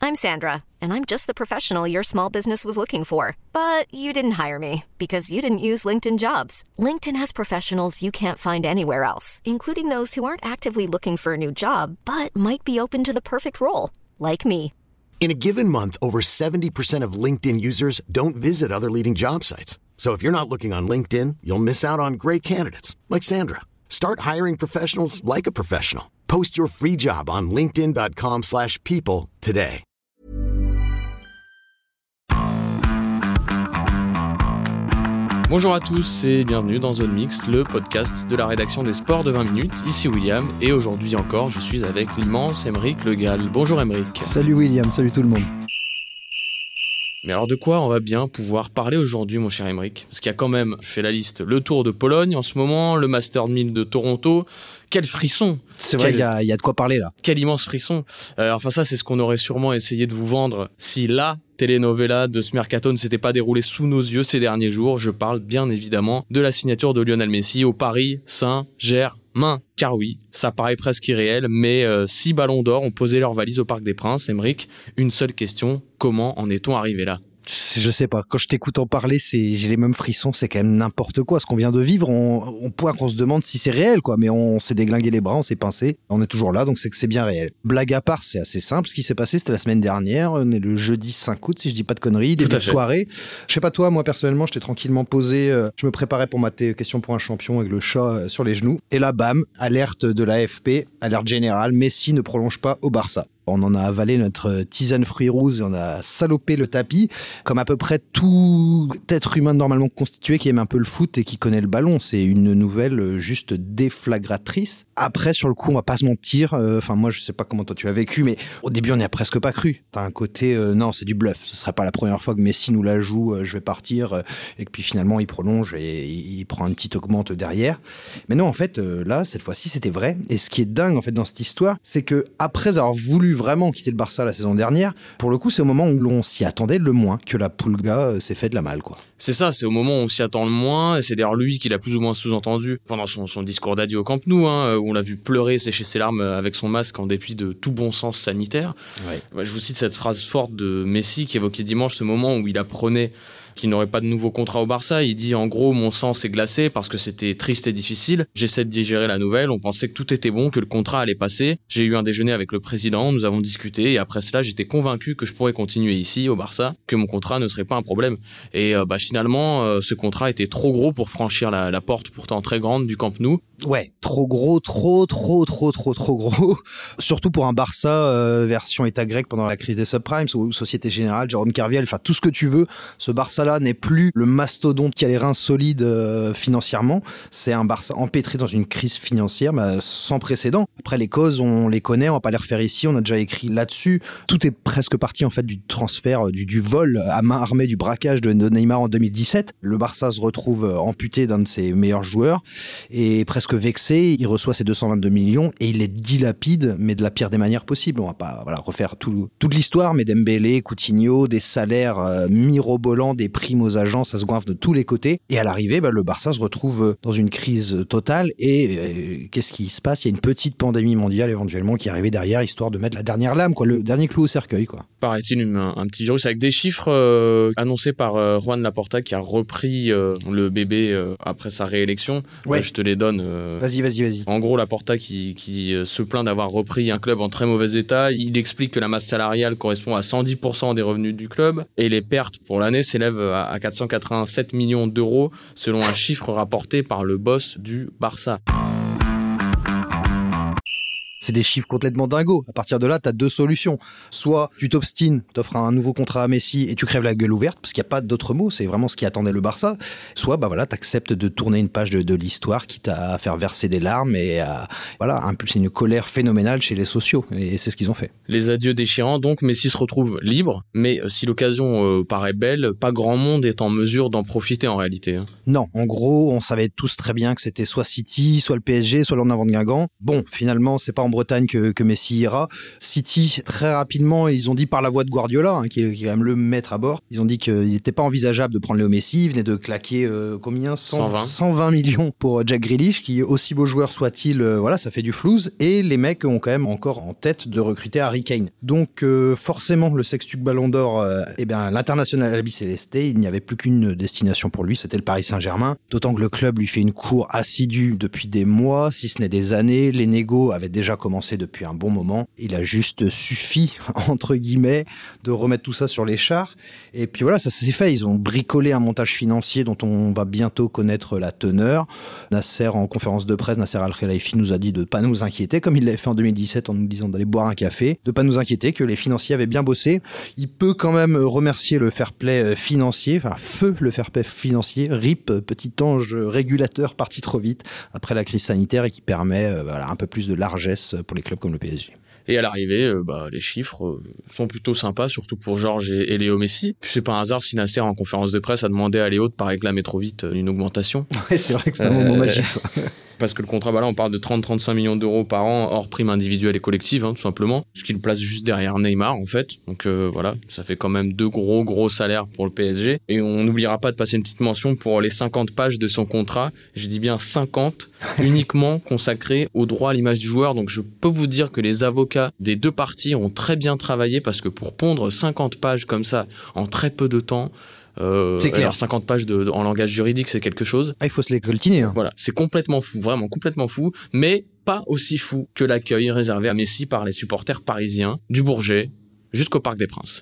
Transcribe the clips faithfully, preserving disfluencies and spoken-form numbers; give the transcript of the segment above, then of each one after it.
I'm Sandra, and I'm just the professional your small business was looking for. But you didn't hire me because you didn't use LinkedIn Jobs. LinkedIn has professionals you can't find anywhere else, including those who aren't actively looking for a new job, but might be open to the perfect role, like me. In a given month, over seventy percent of LinkedIn users don't visit other leading job sites. So if you're not looking on LinkedIn, you'll miss out on great candidates like Sandra. Start hiring professionals like a professional. Post your free job on linkedin.com slash people today. Bonjour à tous et bienvenue dans Zone Mixte, le podcast de la rédaction des sports de vingt minutes. Ici William et aujourd'hui encore, je suis avec l'immense Aymeric Le Gall. Bonjour Aymeric. Salut William, salut tout le monde. Mais alors de quoi on va bien pouvoir parler aujourd'hui mon cher Aymeric ? Parce qu'il y a quand même, je fais la liste, le Tour de Pologne en ce moment, le Master mille de Toronto. Quel frisson ! C'est vrai, il y a, y a de quoi parler là. Quel immense frisson. Euh, enfin ça, c'est ce qu'on aurait sûrement essayé de vous vendre si la telenovela de ce mercato ne s'était pas déroulée sous nos yeux ces derniers jours. Je parle bien évidemment de la signature de Lionel Messi au Paris Saint-Germain. Car oui, ça paraît presque irréel, mais euh, six ballons d'or ont posé leur valise au Parc des Princes. Aymeric, une seule question, comment en est-on arrivé là ? Je sais pas, quand je t'écoute en parler, c'est, j'ai les mêmes frissons, c'est quand même n'importe quoi. Ce qu'on vient de vivre, on, on point qu'on se demande si c'est réel, quoi. Mais on s'est déglingué les bras, on s'est pincé, on est toujours là, donc c'est que c'est bien réel. Blague à part, c'est assez simple. Ce qui s'est passé, c'était la semaine dernière, on est le jeudi cinq août, si je dis pas de conneries, début de soirée. Je sais pas toi, moi personnellement, j'étais tranquillement posé, euh, je me préparais pour ma t- question pour un champion avec le chat euh, sur les genoux. Et là, bam, alerte de l'A F P, alerte générale, Messi ne prolonge pas au Barça. On en a avalé notre tisane fruits rouges et on a salopé le tapis, comme à peu près tout être humain normalement constitué qui aime un peu le foot et qui connaît le ballon. C'est une nouvelle juste déflagratrice. Après, sur le coup, on va pas se mentir. Enfin, euh, moi, je sais pas comment toi tu as vécu, mais au début, on n'y a presque pas cru. T'as un côté, euh, non, c'est du bluff. Ce serait pas la première fois que Messi nous la joue, euh, je vais partir, euh, et que puis finalement, il prolonge et il prend une petite augmente derrière. Mais non, en fait, euh, là, cette fois-ci, c'était vrai. Et ce qui est dingue, en fait, dans cette histoire, c'est que après avoir voulu vraiment quitter le Barça la saison dernière, pour le coup, c'est au moment où l'on s'y attendait le moins que la Pulga euh, s'est fait de la malle, quoi. C'est ça, c'est au moment où on s'y attend le moins, et c'est d'ailleurs lui qui l'a plus ou moins sous-entendu pendant son, son discours d'adieu au Camp Nou, hein, où on l'a vu pleurer, sécher ses larmes avec son masque en dépit de tout bon sens sanitaire. Ouais. Ouais, je vous cite cette phrase forte de Messi qui évoquait dimanche ce moment où il apprenait qu'il n'aurait pas de nouveau contrat au Barça. Il dit en gros, mon sang s'est glacé parce que c'était triste et difficile. J'essaie de digérer la nouvelle. On pensait que tout était bon, que le contrat allait passer. J'ai eu un déjeuner avec le président, nous avons discuté et après cela, j'étais convaincu que je pourrais continuer ici au Barça, que mon contrat ne serait pas un problème. Et euh, bah, finalement, euh, ce contrat était trop gros pour franchir la, la porte pourtant très grande du Camp Nou. Ouais, trop gros, trop, trop, trop, trop, trop gros. Surtout pour un Barça euh, version état grec pendant la crise des subprimes ou Société Générale, Jérôme Kerviel, enfin tout ce que tu veux. Ce Barça-là n'est plus le mastodonte qui a les reins solides euh, financièrement. C'est un Barça empêtré dans une crise financière bah, sans précédent. Après, les causes, on les connaît, on va pas les refaire ici. On a déjà écrit là-dessus. Tout est presque parti en fait du transfert, du, du vol à main armée, du braquage de, de Neymar en deux mille dix-sept. Le Barça se retrouve amputé d'un de ses meilleurs joueurs et presque vexé, il reçoit ses deux cent vingt-deux millions et il les dilapide, mais de la pire des manières possibles. On va pas voilà, refaire tout, toute l'histoire, mais Dembélé, Coutinho, des salaires euh, mirobolants, des primes aux agents, ça se goinfre de tous les côtés. Et à l'arrivée, bah, le Barça se retrouve dans une crise totale et euh, qu'est-ce qui se passe ? Il y a une petite pandémie mondiale éventuellement qui est arrivée derrière, histoire de mettre la dernière lame, quoi, le dernier clou au cercueil, quoi. Paraît-il une, un, un petit virus avec des chiffres euh, annoncés par euh, Juan Laporta qui a repris euh, le bébé euh, après sa réélection. Ouais. Euh, je te les donne. Euh, Vas-y, vas-y, vas-y. En gros, Laporta qui, qui se plaint d'avoir repris un club en très mauvais état, il explique que la masse salariale correspond à cent dix pour cent des revenus du club et les pertes pour l'année s'élèvent à quatre cent quatre-vingt-sept millions d'euros selon un chiffre rapporté par le boss du Barça. C'est des chiffres complètement dingos. À partir de là, t'as deux solutions. Soit tu t'obstines, t'offres un nouveau contrat à Messi et tu crèves la gueule ouverte, parce qu'il n'y a pas d'autre mot, c'est vraiment ce qui attendait le Barça. Soit, bah voilà, t'acceptes de tourner une page de, de l'histoire, quitte à faire verser des larmes et à, voilà, impulser une colère phénoménale chez les sociaux. Et c'est ce qu'ils ont fait. Les adieux déchirants, donc, Messi se retrouve libre, mais si l'occasion euh, paraît belle, pas grand monde est en mesure d'en profiter en réalité. Hein. Non, en gros, on savait tous très bien que c'était soit City, soit le P S G, soit l'en avant de Guingamp. Bon, finalement, c'est pas en Grande-Bretagne que, que Messi ira. City, très rapidement, ils ont dit par la voix de Guardiola, hein, qui, est, qui est quand même le maître à bord, ils ont dit qu'il n'était pas envisageable de prendre Léo Messi. Il venait de claquer euh, combien cent, cent vingt millions pour Jack Grealish, qui, aussi beau joueur soit-il, euh, voilà, ça fait du flouze. Et les mecs ont quand même encore en tête de recruter Harry Kane. Donc euh, forcément, le sextuple Ballon d'Or, euh, eh bien, l'international albicelesté, il n'y avait plus qu'une destination pour lui, c'était le Paris Saint-Germain. D'autant que le club lui fait une cour assidue depuis des mois, si ce n'est des années. Les négos avaient déjà commencé depuis un bon moment. Il a juste suffi, entre guillemets, de remettre tout ça sur les chars. Et puis voilà, ça s'est fait. Ils ont bricolé un montage financier dont on va bientôt connaître la teneur. Nasser, en conférence de presse, Nasser Al-Khelaifi nous a dit de ne pas nous inquiéter, comme il l'avait fait en deux mille dix-sept en nous disant d'aller boire un café, de ne pas nous inquiéter, que les financiers avaient bien bossé. Il peut quand même remercier le fair play financier, enfin feu le fair play financier, R I P, petit ange régulateur parti trop vite après la crise sanitaire et qui permet euh, voilà, un peu plus de largesse pour les clubs comme le P S G. Et à l'arrivée, euh, bah, les chiffres euh, sont plutôt sympas, surtout pour Georges et, et Léo Messi. Puis c'est pas un hasard si Nasser, en conférence de presse, a demandé à Léo de pas réclamer trop vite une augmentation. Ouais, c'est vrai que c'est un euh, moment magique, ça. Parce que le contrat, bah là, on parle de trente à trente-cinq millions d'euros par an, hors prime individuelle et collective, hein, tout simplement. Ce qui le place juste derrière Neymar, en fait. Donc euh, voilà, ça fait quand même deux gros, gros salaires pour le P S G. Et on n'oubliera pas de passer une petite mention pour les cinquante pages de son contrat. Je dis bien cinquante, uniquement consacrées au droit à l'image du joueur. Donc je peux vous dire que les avocats des deux parties ont très bien travaillé, parce que pour pondre cinquante pages comme ça, en très peu de temps... Euh, c'est clair. Alors cinquante pages de, de, en langage juridique, c'est quelque chose. Ah, il faut se les coltiner. Hein. Voilà, c'est complètement fou, vraiment complètement fou, mais pas aussi fou que l'accueil réservé à Messi par les supporters parisiens, du Bourget jusqu'au Parc des Princes.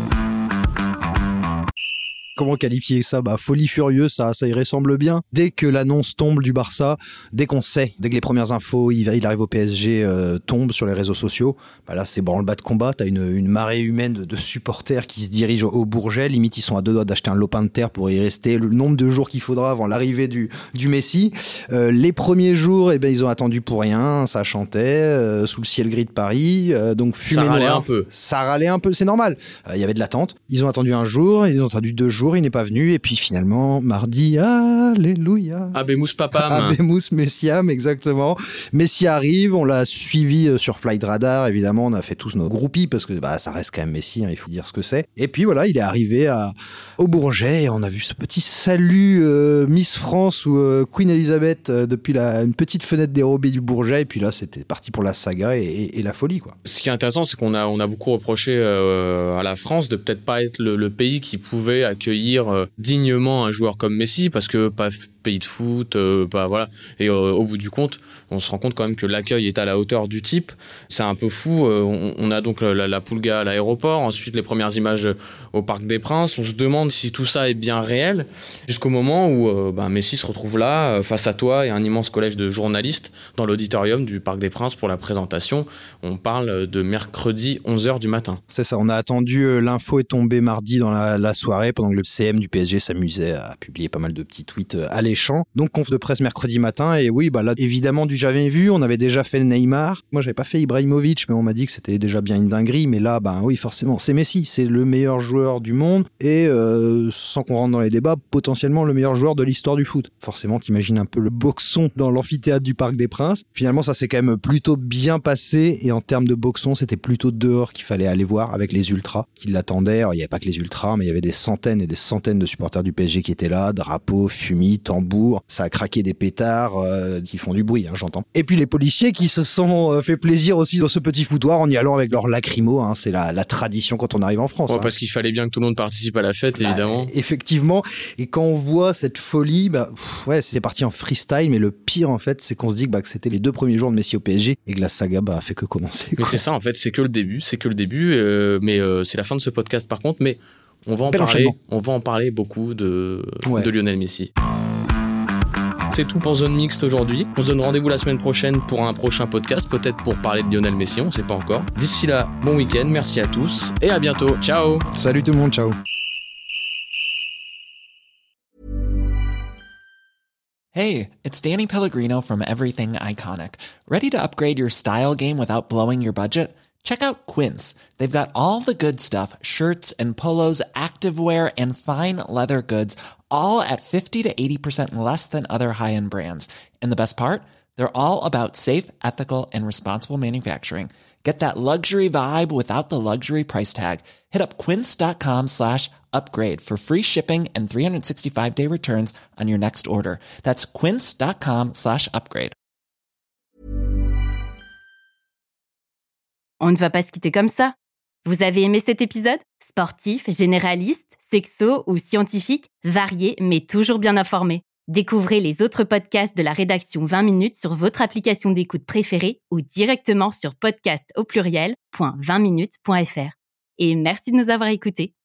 Comment qualifier ça ? Bah, folie furieuse, ça, ça y ressemble bien. Dès que l'annonce tombe du Barça, dès qu'on sait, dès que les premières infos, il, il arrive au P S G, euh, tombent sur les réseaux sociaux, bah là, c'est branle-bas de combat. T'as une, une marée humaine de, de supporters qui se dirigent au, au Bourget. Limite, ils sont à deux doigts d'acheter un lopin de terre pour y rester le nombre de jours qu'il faudra avant l'arrivée du, du Messi. Euh, les premiers jours, eh ben, ils ont attendu pour rien. Ça chantait euh, sous le ciel gris de Paris. Euh, donc, fumée ça râlait noire. un peu. Ça râlait un peu, c'est normal. Il euh, y avait de l'attente. Ils ont attendu un jour, ils ont attendu deux jours. Il n'est pas venu, et puis finalement mardi, alléluia, Abemus papam, Abemus messiam, exactement. Messi arrive, on l'a suivi sur Flight Radar, évidemment, on a fait tous nos groupies parce que bah ça reste quand même Messi, hein, il faut dire ce que c'est. Et puis voilà, il est arrivé à au Bourget et on a vu ce petit salut euh, Miss France ou euh, Queen Elizabeth euh, depuis la une petite fenêtre dérobée du Bourget, et puis là c'était parti pour la saga et, et, et la folie, quoi. Ce qui est intéressant, c'est qu'on a on a beaucoup reproché euh, à la France de peut-être pas être le, le pays qui pouvait accueillir euh, dignement un joueur comme Messi, parce que pas pays de foot, euh, bah voilà. Et euh, au bout du compte, on se rend compte quand même que l'accueil est à la hauteur du type. C'est un peu fou. Euh, on, on a donc la, la Pulga à l'aéroport, ensuite les premières images au Parc des Princes. On se demande si tout ça est bien réel, jusqu'au moment où euh, bah, Messi se retrouve là, euh, face à toi et un immense collège de journalistes dans l'auditorium du Parc des Princes pour la présentation. On parle de mercredi onze heures du matin. C'est ça, on a attendu, euh, l'info est tombée mardi dans la, la soirée, pendant que le C M du P S G s'amusait à publier pas mal de petits tweets euh, à l'échange. Donc conf de presse mercredi matin, et oui, bah là évidemment du jamais vu, on avait déjà fait Neymar, moi j'avais pas fait Ibrahimovic, mais on m'a dit que c'était déjà bien une dinguerie, mais là bah oui forcément c'est Messi, c'est le meilleur joueur du monde, et euh, sans qu'on rentre dans les débats, potentiellement le meilleur joueur de l'histoire du foot. Forcément t'imagines un peu le boxon dans l'amphithéâtre du Parc des Princes. Finalement ça s'est quand même plutôt bien passé, et en termes de boxon c'était plutôt dehors qu'il fallait aller voir avec les ultras qui l'attendaient. Alors, il n'y avait pas que les ultras, mais il y avait des centaines et des centaines de supporters du P S G qui étaient là, drapeaux, fumis, tambours, ça a craqué des pétards euh, qui font du bruit, hein, j'entends. Et puis les policiers qui se sont euh, fait plaisir aussi dans ce petit foutoir en y allant avec leurs lacrymos, hein, c'est la, la tradition quand on arrive en France. Ouais, hein. Parce qu'il fallait bien que tout le monde participe à la fête, bah, évidemment. Effectivement, et quand on voit cette folie, bah, pff, ouais, c'est parti en freestyle, mais le pire en fait, c'est qu'on se dit que, bah, que c'était les deux premiers jours de Messi au P S G et que la saga bah, a fait que commencer. Mais quoi. c'est ça en fait, c'est que le début, c'est que le début, euh, mais euh, c'est la fin de ce podcast par contre, mais on va en Bel parler, enchaînement. on va en parler beaucoup de, ouais. de Lionel Messi. C'est tout pour Zone Mixte aujourd'hui. On se donne rendez-vous la semaine prochaine pour un prochain podcast, peut-être pour parler de Lionel Messi, on ne sait pas encore. D'ici là, bon week-end, merci à tous et à bientôt. Ciao. Salut tout le monde, ciao. Hey, it's Danny Pellegrino from Everything Iconic. Ready to upgrade your style game without blowing your budget? Check out Quince. They've got all the good stuff, shirts and polos, activewear, and fine leather goods, all at fifty to eighty percent less than other high-end brands. And the best part? They're all about safe, ethical, and responsible manufacturing. Get that luxury vibe without the luxury price tag. Hit up quince.com slash upgrade for free shipping and three sixty-five day returns on your next order. That's quince.com slash upgrade. On ne va pas se quitter comme ça. Vous avez aimé cet épisode ? Sportif, généraliste, sexo ou scientifique, varié mais toujours bien informé. Découvrez les autres podcasts de la rédaction vingt minutes sur votre application d'écoute préférée ou directement sur podcast au pluriel point vingt minutes point f r. Et merci de nous avoir écoutés.